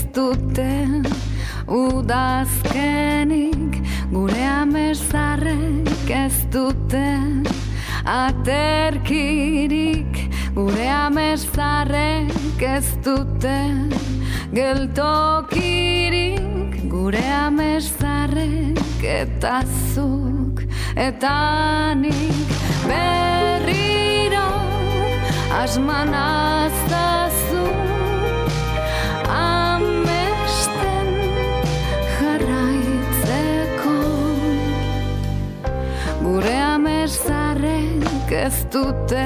dute udazkenik, gure amesarrek ez dute aterkirik, gure amesarrek ez dute geltokirik, gure amesarrek eta zuk eta nik berriro asman azazu amesten jarraitzeko, gure amesarrek ez dute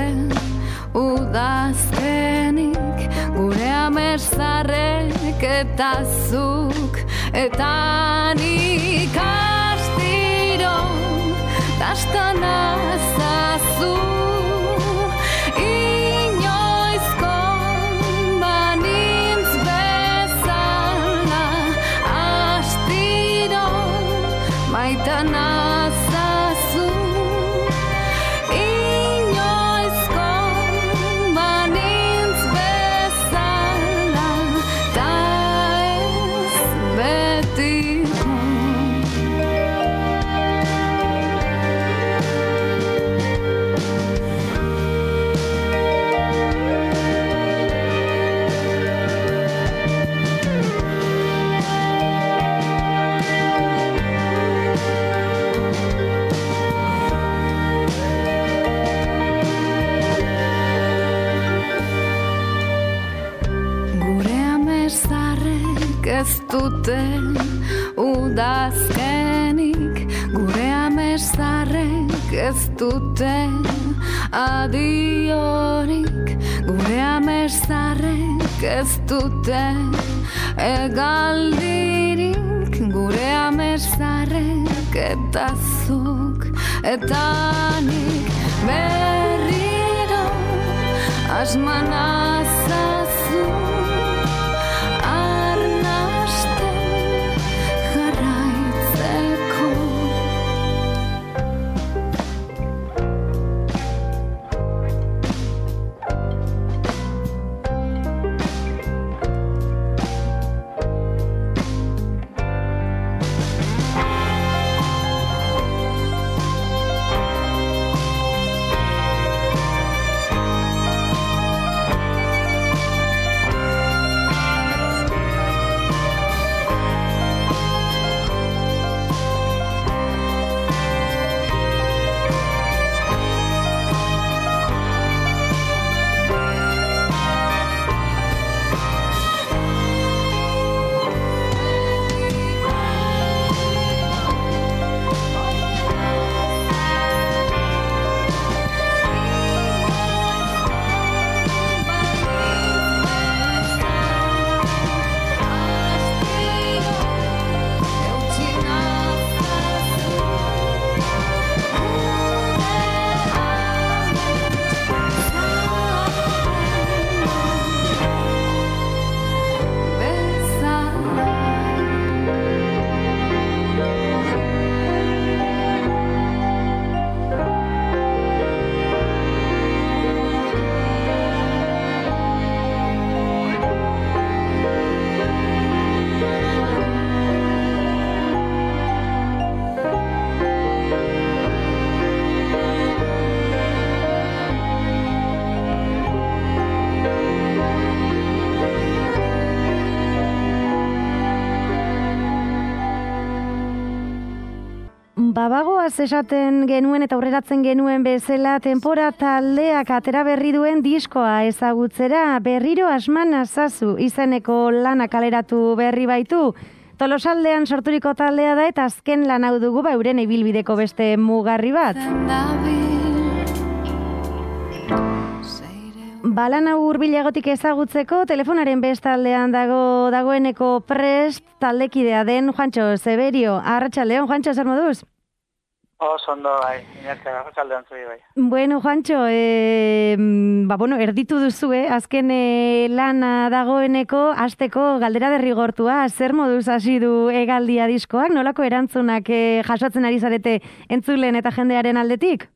udazkenik, gure amesarrek eta zuk eta nik astiro dastan azazu inoizko banintz bezala, astiro maitan azazu inoizko banintz bezala, ta ez betiko. Ez dute udazkenik, gure amesarrek ez dute adiorik, gure amesarrek ez dute egaldirik, gure amesarrek eta zuk eta nik berriro asman azazu Babagoaz esaten genuen eta aurreratzen genuen bezala Tenpora taldeak atera berri duen diskoa ezagutzera, berriro asman azazu izeneko lana kaleratu berri baitu. Tolosaldean sorturiko taldea da eta azken lan hau dugu euren ibilbideko beste mugarri bat. Balan hau hurbilagotik ezagutzeko telefonaren bestaldean dagoeneko prest taldekidea den Juantxo Zeberio. Arratsaldeon, Juantxo, zer moduz? Ondo, bai, inertzea, arratsaldeon zui, bai. Bueno, Juantxo, erditu duzu, azken lana dagoeneko, hasteko galdera derrigortua, zer moduz hasi du hegaldia diskoak, nolako erantzunak jasotzen ari zarete entzulen eta jendearen aldetik?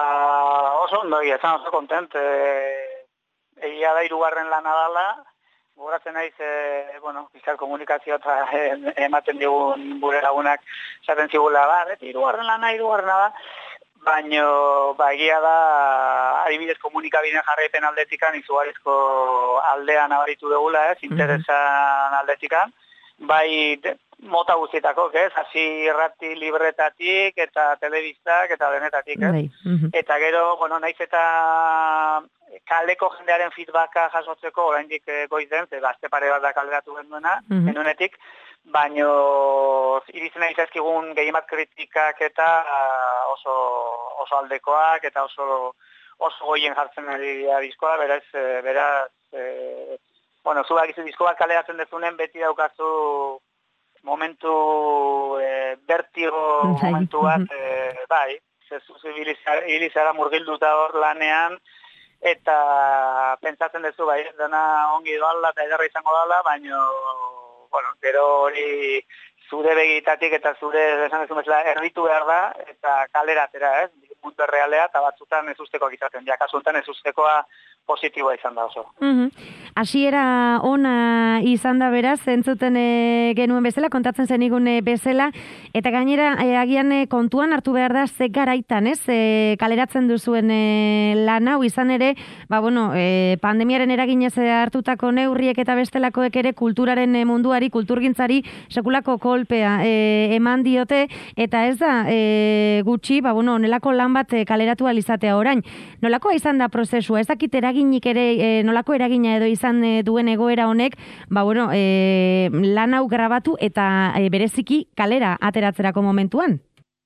Oso ondo, esan oso kontent, egia da 3. lana dala, gogoratzen naiz, bizar komunikazio eta ematen digun gure lagunak esaten zigula, beti hirugarrena da, baina egia da, adibidez komunikabideen jarraipen aldetikan, izugarrizko aldean abaritu dugula, interesan aldetikan, bai mota guztietako, hasi irrati libretatik eta telebistak eta denetatik, Eta gero, naiz eta kaleko jendearen feedbacka jasotzeko oraindik goiz den, azte pare bat da kaleratu genuenetik, baino iritzen nahi zaizkigun gehiamat kritikak eta oso aldekoak eta oso goien jartzen ari diskoa, beraz, zu bakizu diskoak kaleratzen dezunen beti daukazu momentu bertigo momentu bat, bai, ibilizara murgilduta hor lanean, eta pentsatzen duzu, bai, dena ongi doala eta ederra izango dala, baina, gero hori zure begitatik eta zure, esan dezu bezala, erditu behar da, eta kaleratera, mundu errealea, eta batzutan ez ustekoak izaten, kasuntan ez ustekoa positiboa izan da oso. Hasiera ona izan da beraz, entzuten genuen bezala, kontatzen zenigun bezala, eta gainera agian kontuan hartu behar da ze garaitan, kaleratzen duzuen lan hau izan ere, pandemiaren eraginez hartutako neurriek eta bestelakoek ere kulturaren munduari, kulturgintzari sekulako kolpea eman diote, eta ez da gutxi, onelako lan bat kaleratu alizatea orain. Nolakoa izan da prozesua? Ez dakit eraginik ere, nolako eragina edo izan duen egoera honek, lan hau grabatu eta bereziki kalera ateratzerako momentuan?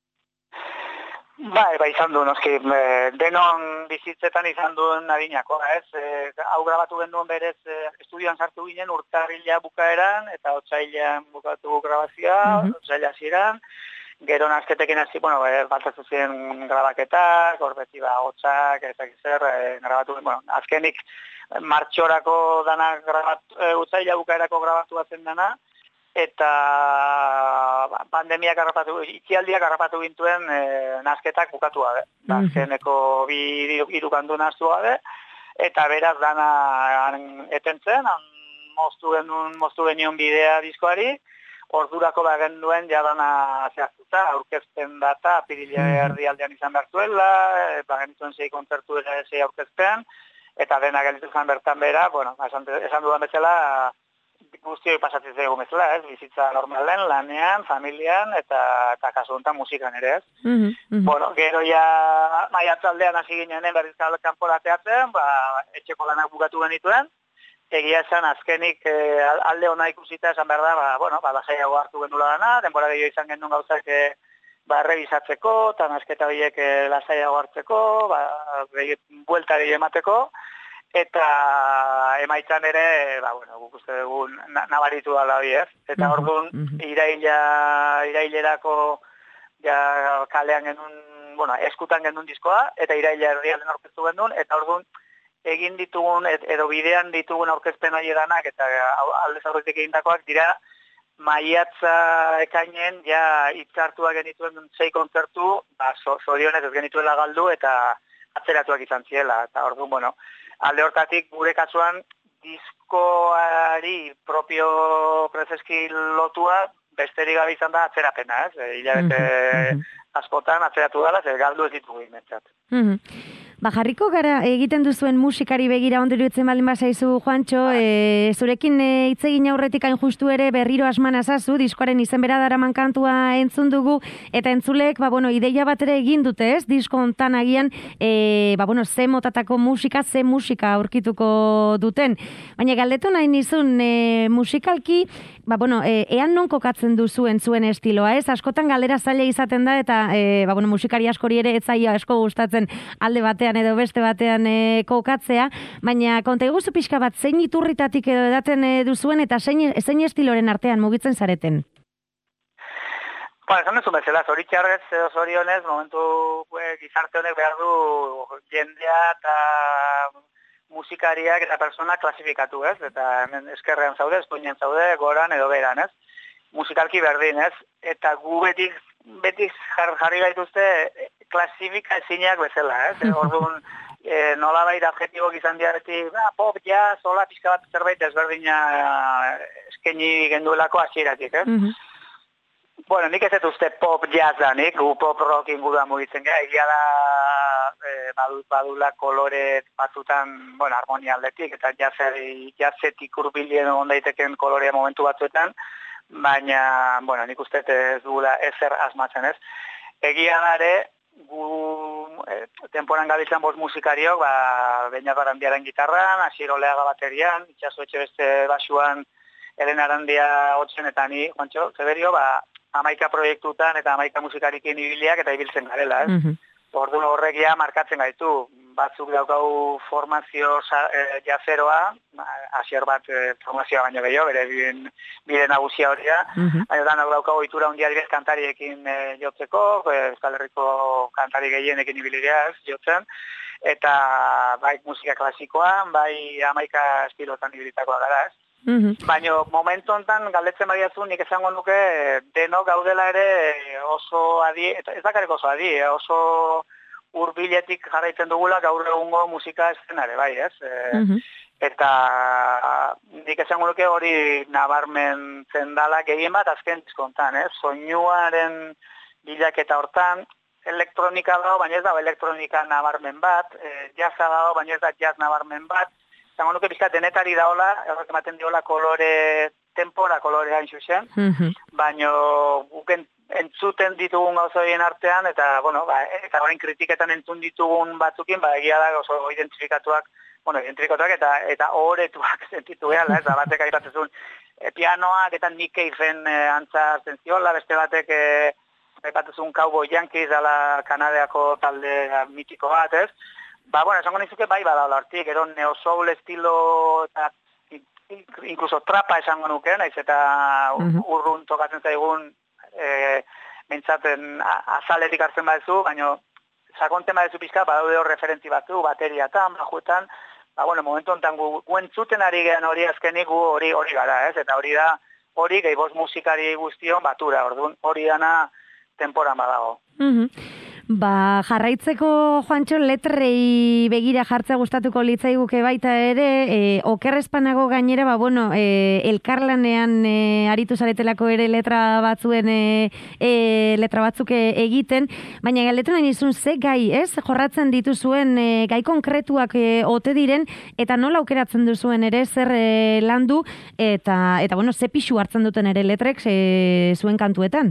Bai, izan du, noski, denon bizitzetan izan duen adinako, hau grabatu genuen berez estudioan sartu ginen urtarrila bukaeran, eta otsailean bukatu grabazioa, otsaila hasieran, gero nazketekin hasi, baltatu ziren grabaketak, horbeti hotzak, eta grabatu, azkenik martxorako dana utzaila bukaerako grabatu batzen dana, eta pandemiak itxialdiak harrapatu gintuen nazketak bukatu gabe. Azkeneko hirukandu naztu gabe, eta beraz dana etentzen, moztu genion bidea diskoari, ordurako genuen jadana zehaztuta, aurkezpen data, apirilea erdialdean izan behar zuela, genituen 6 kontzertu ere 6 aurkezpen, eta dena gelditu zen bertan bera, esan dudan bezala, guztioi pasatzen zaigu bezala, bizitza normalen, lanean, familian, eta kasu honetan musikan ere, gero ja maiatzaldean hasi ginenen berrizkal kanporateatzen, etxeko lanak bukatu genituen, egia esan azkenik alde ona ikusita esan behar da, lasaiago hartu gendula dana, denbora gehiago izan gendun gauzak errebizatzeko, eta nazketa horiek lasaiago hartzeko, buelta gehiago emateko, eta emaitzan ere, guk uste dugu nabaritu dala hori eta orduan irailerako kalean genuen, eskutan genuen diskoa, eta iraila erdialen aurkeztu genuen, eta orduan egin ditugun, edo bidean ditugun aurkezpen hori danak, eta aldez aurretik egindakoak dira, maiatza ekainen, hitzartuak genituen 6 kontzertu, zorionez ez genituela galdu, eta atzeratuak izan ziela, eta orduan, alde hortatik gure kasuan diskoari propio prezeski lotua besterik gabe izan da atzerapena, hilabete askotan atzeratu dela, galdu ez ditugu imentzat. Jarriko gara egiten duzuen musikari begira ondo iruditzen baldin bazaizu, Juantxo, zurekin hitz egin aurretik hain justu ere berriro asman azazu, diskoaren izen bera daraman kantua entzun dugu, eta entzulek, ideia bat ere egin dute, disko hontan agian, ze motatako musika, ze musika aurkituko duten. Baina galdetu nahi nizun, musikalki, ean non kokatzen duzuen zuen estiloa, askotan galdera zaila izaten da, eta musikari askori ere ez zaila asko gustatzen alde batean edo beste batean kokatzea, baina konta iguzu pixka bat, zein iturritatik edo edaten duzuen eta zein estiloren artean mugitzen zareten? Esan duzu bezala, zoritxarrez edo zorionez, momentu gizarte honek behar du jendea eta musikariak eta persona klasifikatu, eta hemen eskerrean zaude, eskuinen zaude, goran edo beran, musikalki berdin, eta gu beti jarri gaituzte klasifika ezinak bezala, orduan nolabait adjetibok izan dira beti, pop, jazz, hola, pixka bat zerbait ezberdina eskaini genduelako hasieratik, Bueno, nik ez dut uste pop jazz da, nik pop rock inguruan mugitzen gara, egia da badula kolore batzutan, bueno, harmonia aldetik, eta jazzetik hurbilen egon daiteken kolorea momentu batzuetan, baina, bueno, nik uste ez dugula ezer asmatzen ez. Egia da ere, gu temporan gabiltzan bost musikariok, Beñat Barandiaren gitarran, Asier Oleaga baterian, Itxaso Etxebeste basuan, Elena Arandia hotzen eta ni, Juancho Zeberio, 11 proiektutan eta 11 musikarikin ibiliak eta ibiltzen garela, Orduan horrek ja markatzen gaitu. Batzuk daukagu formazio jazeroa, Asier bat formazioa baino gehiago, bere bide nagusia hori da. Baina danak daukagu ohitura handia direz kantariekin jotzeko, Euskal Herriko kantari gehienekin ibilireaz jotzen, eta bai musika klasikoan, bai 11 estilotan ibilitakoa gara, Baina momentu honetan galdetzen badiazu nik esango nuke denok gaudela ere oso adi, ez bakarrik oso adi, oso hurbiletik jarraitzen dugula gaur egungo musika eszenare, bai, ez? Eta nik esango nuke hori nabarmentzen dala gehien bat azken diskontan, ez? Soinuaren bilaketa hortan, elektronika dago, baina ez dago elektronika nabarmen bat, jazza dago, baina ez da jazz nabarmen bat, zango nuke bizkat denetari daola, errek ematen diola kolore, tempora kolore hain zuzen, baina guken entzuten ditugun gauzoien artean, eta, bueno, eta orain kritiketan entzun ditugun batzukin, egia da oso identifikatuak eta ohoretuak sentitu gehala, ez da batek aipatzezun pianoak eta Nick Cave-en antza zentiola, beste batek aipatzezun Cowboy Yankees dela Kanadeako talde mitiko bat, ez? Bueno, esango nizuke bai badaula hortik, gero neo-soul estilo eta incluso trapa esango nuke, naiz eta urrun tokatzen zaigun mentzaten azaletik hartzen badezu, baina sakonten badezu pixka, badaude hor referentzi batzu, bateriatan, bajuetan, bueno, momentu honetan gu entzuten ari gehan hori azkenik gu hori gara, ez? Eta hori gehi bost musikari guztion batura, orduan hori dana temporan badago. Jarraitzeko, Juantxo, letrei begira jartzea gustatuko litzaiguke baita ere, okerrezpanago gainera, elkarlanean aritu zaretelako ere letra batzuk egiten, baina galdetu nahi nizun ze gai, ez? Jorratzen dituzuen gai konkretuak ote diren, eta nola aukeratzen duzuen ere zer landu, eta ze pixu hartzen duten ere letrek zuen kantuetan?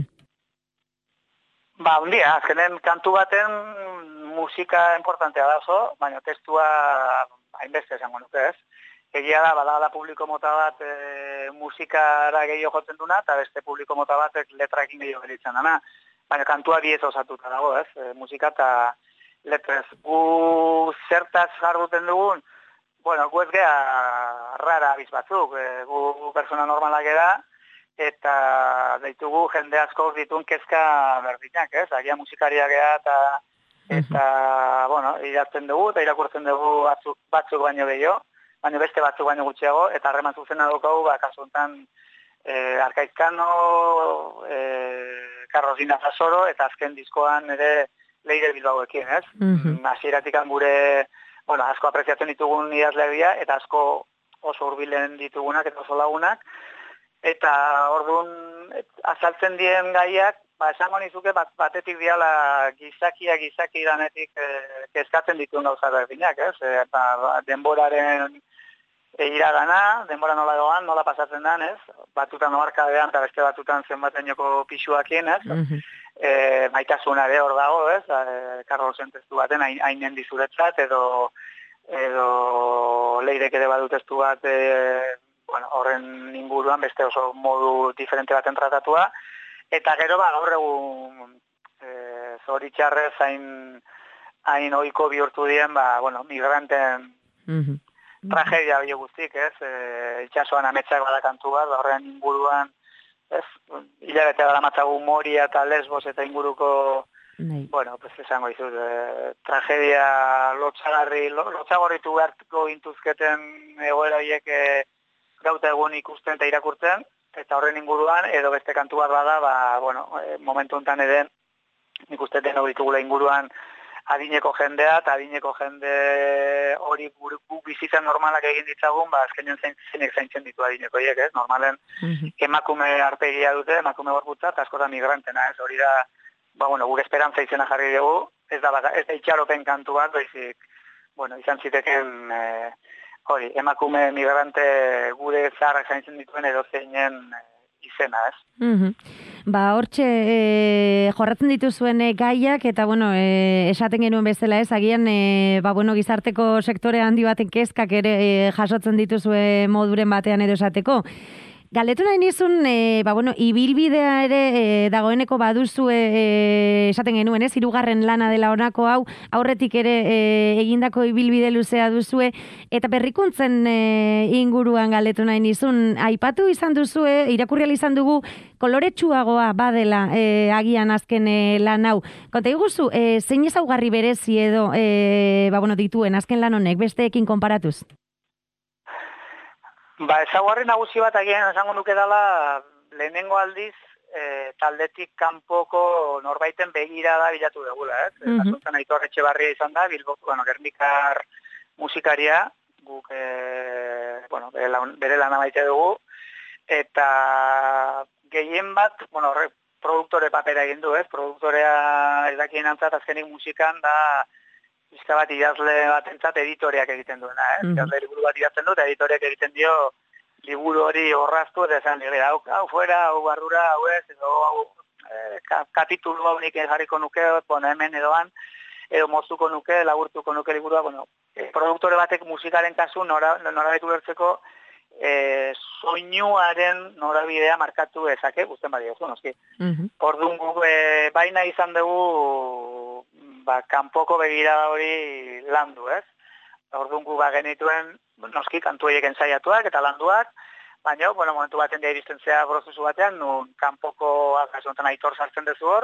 Azkenen kantu baten musika importantea da oso, baina testua hainbeste esango nuke, ez? Egia da, badala publiko mota bat musikara gehiago jotzen duna, eta beste publiko mota batek letrakin gehiago gelitzen dana. Baina kantua biez osatuta dago, ez? Musika eta letrez. Gu zertaz jarduten dugun, gu ez geha rara abiz batzuk, gu persona normalak eda, eta daitugu jende asko ditun kezka berdinak, ez? Agia musikaria geha eta idazten dugu eta irakurtzen dugu batzuk baino gehiago, baina beste batzuk baino gutxiago, eta harreman zuzena daukagu, kasu honetan Arkaizkano, Carlos Dina Zasoro, eta azken diskoan ere Leire Bilbaoekin, ez? Hasieratik gure, asko apreziatzen ditugun idazleria, eta asko oso hurbilen ditugunak eta oso lagunak, eta orduan azaltzen dien gaiak, esango nizuke batetik diala gizaki danetik kezkatzen dituen gauza berdinak, ez? Eta denboraren iragana, denbora nola doan, nola pasatzen den, ez? Batutan oarkadean eta beste batutan zenbatenoko pixuakin, ez? Maitasuna ere hor dago, ez? Carlosen testu baten hainen dizuretzat, edo Leirek ere badut testu bat horren inguruan beste oso modu diferente baten tratatua, eta gero gaur egun zoritxarrez hain ohiko bihurtu dien, migranten tragedia bio guztik, ez? Itxasoan ametsak badakantu bat, horren inguruan, ez? Hilabete daramatzagu Moria eta Lesbos eta inguruko, esango izut, tragedia lotzagorritu behartuko gintuzketen egoera horiek gauta egun ikusten eta irakurtzen, eta horren inguruan, edo beste kantu bat bada, momentu honetan ere, nik uste denok ditugula inguruan adineko jendea, eta adineko jende hori guk bizitzen normalak egin ditzagun, azkenean zeinek zaintzen ditu adineko hiek, ez? Normalen emakume arpegia dute, emakume gorputza, eta askotan migrantena, ez? Hori da, gure esperantza izena jarri dugu, ez da itxaropen kantu bat, baizik, izan ziteken, emakume migrante gure zaharrak zaintzen dituen edo zeinen izena, ez? Hortxe, jorratzen dituzuen gaiak, eta, esaten genuen bezala ez, agian, gizarteko sektore handi baten kezkak ere jasotzen dituzue moduren batean edo esateko. Galdetu nahi nizun, ibilbidea ere dagoeneko baduzu esaten genuen, ez? 3. lana dela honako hau, aurretik ere egindako ibilbide luzea duzue, eta berrikuntzen inguruan galdetu nahi nizun, aipatu izan duzue, irakurri izan dugu, koloretsuagoa badela agian azken lan hau. Konta iguzu, zein ezaugarri berezi edo dituen azken lan honek, besteekin konparatuz? Ezaugarri nagusi bat agian esango nuke dela lehenengo aldiz taldetik kanpoko norbaiten begirada bilatu dugula, ez? Asuntzen Aitor Etxebarria izan da, Bilboko, Gernikar musikaria, guk, bere lana maite dugu, eta gehien bat, produktore papera egin du, ez? Produktorea ez dakien antzat azkenik musikan da pizka bat idazle batentzat editoreak egiten duena, idazle liburu bat idazten du, eta editoreak egiten dio liburu hori horraztu, eta esan, hau fuera, hau barrura, hau ez, edo kapitulu hau nik jarriko nuke, hemen edoan, edo moztuko nuke, laburtuko nuke liburua, produktore batek musikaren kasu norabaitu bertzeko soinuaren norabidea markatu ezake, guztien badiozu, noski. Orduan guk baina izan dugu kanpoko begirada hori landu, ez? Orduan gu genituen, noski, kantu horiek ensaiatuak eta landuak, baina, momentu baten da iristen zea prozesu batean, nun kanpoko, kasu honetan Aitor sartzen dezu hor,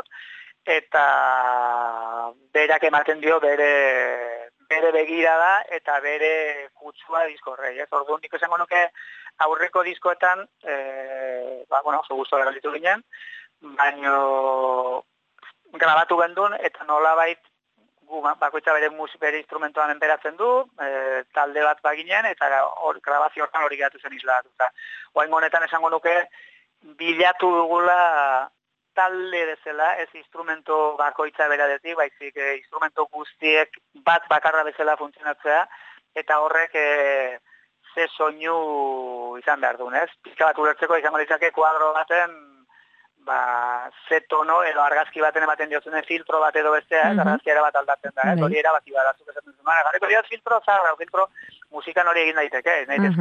eta berak ematen dio bere begirada eta bere kutsua diskorrei, ez? Orduan nik esango nuke aurreko diskoetan, oso gustora gelditu ginen, baina grabatu gendun eta nolabait bakoitza bere instrumentoan enperatzen du, talde bat baginen, eta grabazio hortan hori geratu zen isladatuta. Oain honetan esango nuke, bilatu dugula talde bezala, ez instrumento bakoitza beradetik, baizik instrumento guztiek bat bakarra bezala funtzionatzea, eta horrek ze soinu izan behar duen, ez? Pizka bat ulertzeko izango ditzake kuadro baten, ze tono edo argazki baten ematen diotzen filtro bat edo bestea, argazki era bat aldatzen da, hori erabaki badatzuk esaten zuen. Jarriko diot filtro zarra, filtro musikan hori egin daiteke,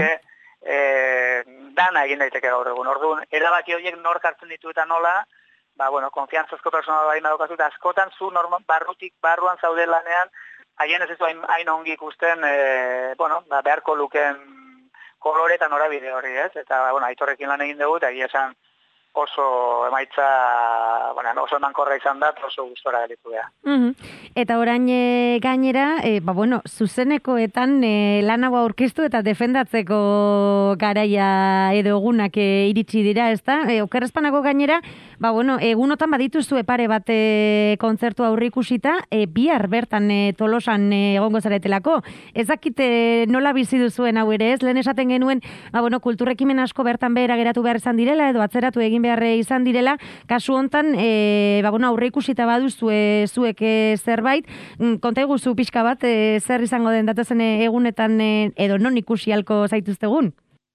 dana egin daiteke gaur egun. Orduan, erabaki horiek nork hartzen ditu eta nola, konfiantzazko personal baina daukazu, eta askotan zu barruan zaude lanean, haien ez du hain ongi ikusten, beharko luken kolore eta norabide hori, ez? Eta, Aitorrekin lan egin dugu, eta egia esan, oso emaitza, oso emankorra izan da, oso gustora gelitu beha. Eta orain gainera, zuzenekoetan lan hau aurkeztu eta defendatzeko garaia edo egunak iritsi dira, ezta? Okerrezpanako gainera, egunotan badituzue pare bat kontzertu aurreikusita, bihar bertan Tolosan egongo zaretelako. Ez dakite nola bizi duzuen hau ere, ez? Lehen esaten genuen, kulturrekimen asko bertan behera geratu behar izan direla, edo atzeratu egin behar izan direla, kasu hontan, aurreikusita baduzue zuek zerbait, konta eguzu pixka bat, zer izango den datozen egunetan edo non ikusi halko zaituztegun?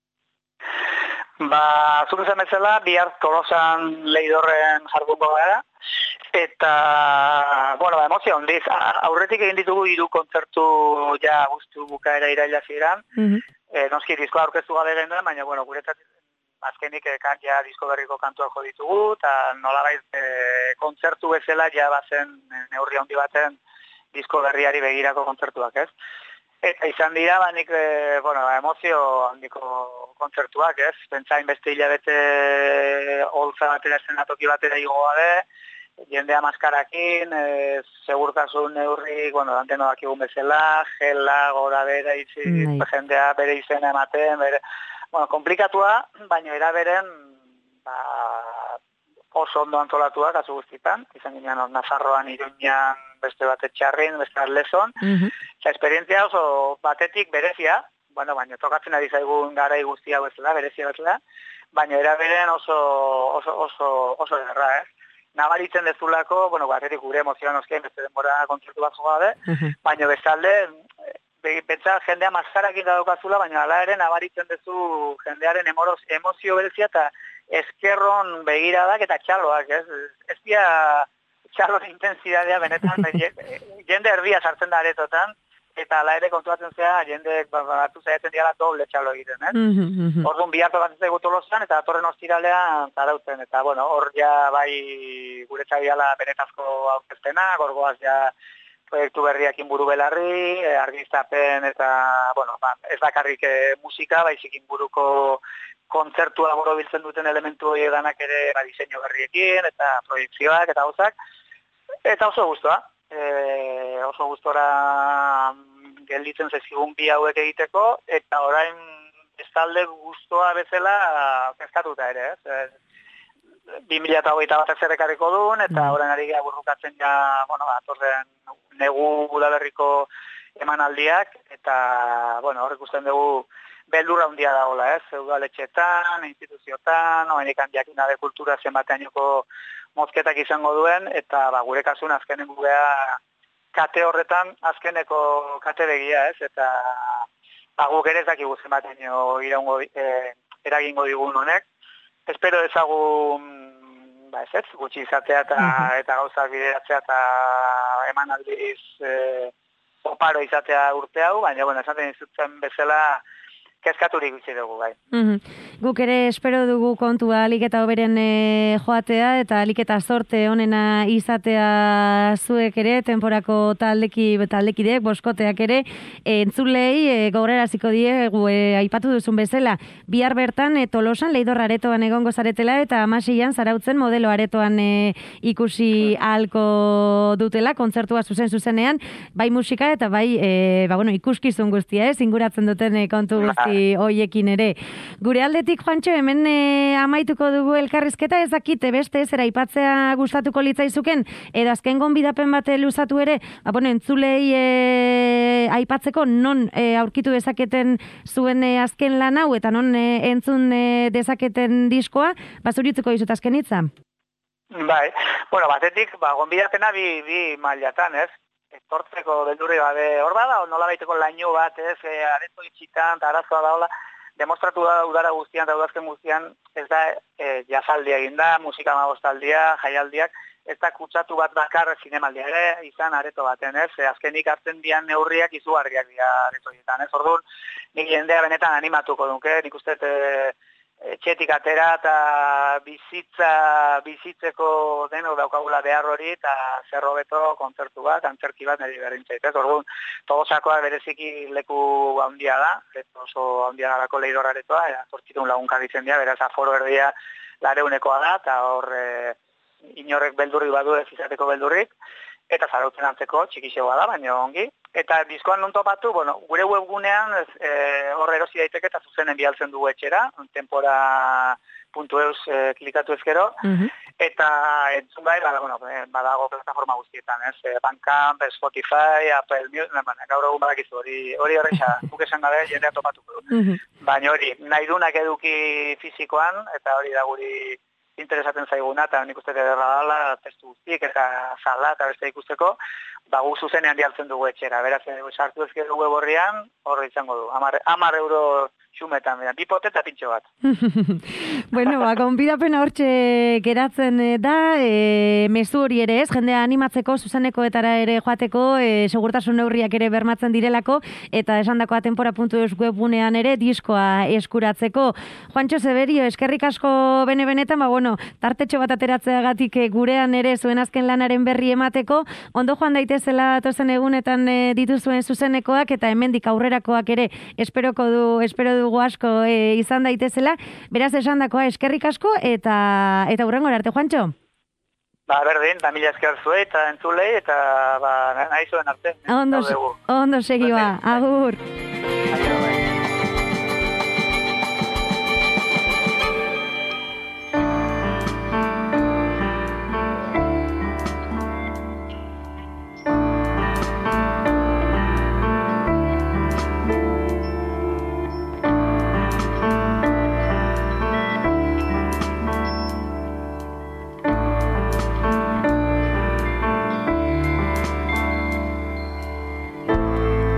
Zuk esan bezala, bihar Tolosan Leidorren jardungo gara, eta, emozio handiz, aurretik egin ditugu 3 kontzertu ja guztu bukaera iraila ziren, noski diskoa aurkeztu gabe genuen, baina, guretzat azkenik ja disko berriko kantuak jo ditugu, eta nolabait kontzertu bezala ja bazen neurri handi baten disko berriari begirako kontzertuak, ez? Eta izan dira, nik, emozio handiko kontzertuak, ez? Pentsain beste hilabete holtza batera eszenatoki batera igo gabe, jendea maskarakin, segurtasun neurri, danteno dakigun bezala, gela, gora bera itzi, jendea bere izena ematen, komplikatua, baina eraberen oso ondo antolatuak, kasu guztitan, izan ginean Nazarroan, Iruñan, beste bat Txarrin, beste bat Lezon. Esperientzia oso batetik berezia, baina tokatzen ari zaigun garai guztia bezala, berezia bezala, baina eraberen oso erra, Nabaritzen dezulako, batetik gure emozioan oskien, beste denbora kontzertu bat gabe, baina bestalde, betza jendea maskarakin daukazula, baina ala ere nabaritzen dezu jendearen emozio berezia eta eskerron begiradak eta txaloak, ez dira txalon intensitatea benetan, jende erdia sartzen da aretotan, eta ala ere kontuatzen zea, jende batu zaitzen diala doble txalo egiten, Orduan biharto bat zaigu Tolosan, eta atorren ostiralean zarautzen, eta hor ja bai gure txabiala benetazko aurkeztena, gorgoaz ja proiektu berriakin buru belarri, argiztapen eta, ez dakarrik musika, baizik inburuko kontzertua borobiltzen duten elementu hori danak ere diseinu berriekin, eta proiektzioak eta gauzak, eta oso guztua. Oso gustora gelditzen zaizkigun bi hauek egiteko, eta orain bestalde guztua bezala kezkatuta ere, 2021 bat ekarriko duen, eta orain ari gara burrukatzen ja, atorren negu udaberriko emanaldiak, eta, hor ikusten dugu beldurra handia dagoela, udaletxetan, instituziotan, oenik handiak inabe kultura zenbateaneko mozketak izango duen, eta gure kasun azkeneko gea kate horretan azkeneko kate begia, eta guk ere ez dakigu zenbateaneko eragingo digun honek. Espero ezagun gutxi izatea eta gauzak bideratzea eta emanaldiz oparo izatea urte hau, baina esaten izutzen bezala kezkaturik bizi dugu, bai. Guk ere espero dugu kontua alik eta hoberen joatea eta alik eta zorte onena izatea zuek ere, temporako taldekideek, boskoteak ere, entzulei gogoraraziko diegu aipatu duzun bezala. Bihar bertan Tolosan Leidor aretoan egongo zaretela eta 16an Zarautzen Modelo aretoan ikusi ahalko dutela, kontzertua zuzenean, bai musika eta bai ikuskizun guztia, inguratzen duten kontu guzti hoiekin ere. Gure aldetik, Juantxo, hemen amaituko dugu elkarrizketa, ez dakite beste ezera aipatzea gustatuko litzaizuken, edo azken gonbidapen bate luzatu ere, entzulei aipatzeko non aurkitu dezaketen zuen azken lan hau, eta non entzun dezaketen diskoa, zuritzeko dizut azken hitza? Bai, batetik, gonbidapena bi mailatan, ez? Etortzeko beldurri gabe hor bada, nola baiteko laino bat, areto itxitan, eta arazoa daola, demostratu da udara guztian eta udazken guztian, ez da jazaldia egin da, musika magostaldia, jaialdiak, ez da kutsatu bat bakar zinemaldia ere, izan areto baten, ez? Azkenik hartzen dian neurriak izugarriak dira aretoietan, ez? Orduan, nik jendea benetan animatuko dunke, nik uste etxetik atera eta bizitzeko denok daukagula behar hori eta zer hobeto kontzertu bat, antzerki bat niri berrintzait. Orduan, Tolosakoa bereziki leku handia da, oso handia garako Leidor aretoa, zortzitun lagunka ditzen dira, beraz aforo erdia 200koa da, eta hor inorrek beldurri badu ez izateko beldurrik, eta Zarautzen antzeko txikixegoa da, baina ongi. Eta diskoan non topatu, gure webgunean hor erosi daiteke eta zuzenen bialtzen dugu etxera, tempora.eus klikatu ezkero, eta entzun bai, badago plataforma guztietan, Bandcamp, Spotify, Apple Music, gaur egun badakizu, hori horreixa, guk esan gabe jendea topatuko du. Baina hori, nahi dunak eduki fizikoan, eta hori da guri interesatzen zaiguna, eta nik uste derra dala, testu guztiek eta zala, eta beste ikusteko, gu zuzenean dialtzen dugu etxera. Beraz, sartu ezkero web horrian, horre izango du. 10 euro xumetan, bi pote eta pintxo bat. Gonbidapena hortxe geratzen da, mezu hori ere ez, jendea animatzeko, zuzenekoetara ere joateko, segurtasun neurriak ere bermatzen direlako, eta esandakoa tempora.eus webgunean ere diskoa eskuratzeko. Juantxo Severio, eskerrik asko benetan, tartetxo bat ateratzeagatik gurean ere zuen azken lanaren berri emateko, ondo joan daitezela tozen egunetan dituzuen zuzenekoak, eta hemendik aurrerakoak ere espero dugu asko izan daitezela. Beraz esandakoa eskerrik asko eta hurrengora arte, Juantxo. Berdin, da mila esker zuei eta entzulei, eta nahi zuen arte. Ondo segioa, agur.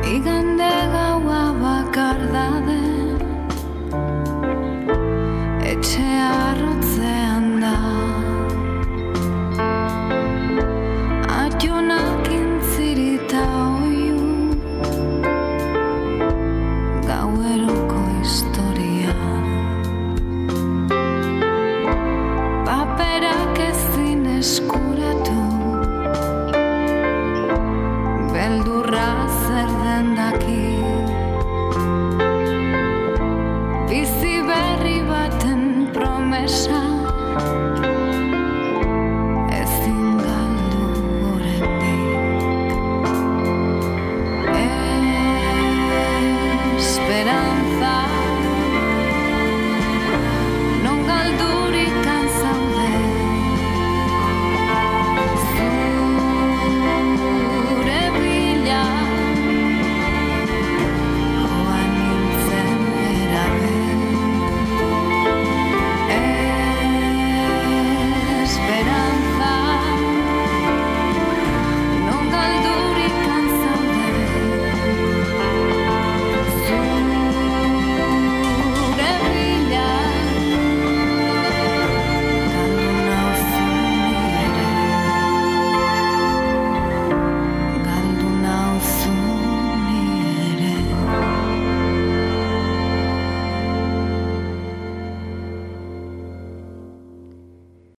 igande gaua bakar dade, etxea arrotzean da. Ationak intzirita oiu, gaueroko historia. Paperak ezin eskuratu, beldurra zer den daki. Bizi berri baten promesa,